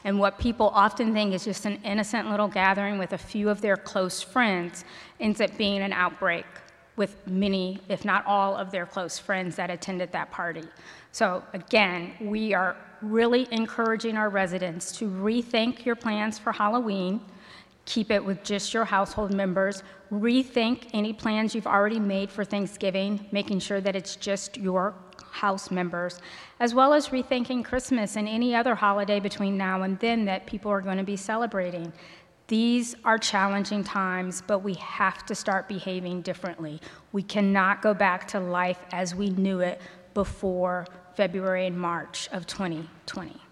And what people often think is just an innocent little gathering with a few of their close friends ends up being an outbreak with many, if not all, of their close friends that attended that party. So again, we are really encouraging our residents to rethink your plans for Halloween. Keep it with just your household members. Rethink any plans you've already made for Thanksgiving, making sure that it's just your house members, as well as rethinking Christmas and any other holiday between now and then that people are going to be celebrating. These are challenging times, but we have to start behaving differently. We cannot go back to life as we knew it before February and March of 2020.